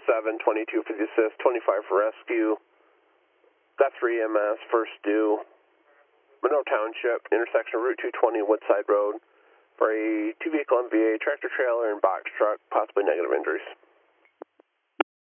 7, 22 for the assist, 25 for rescue. Got 3 EMS, first due. Monroe Township, intersection of Route 220 Woodside Road for a 2-vehicle MVA, tractor trailer, and box truck, possibly negative injuries.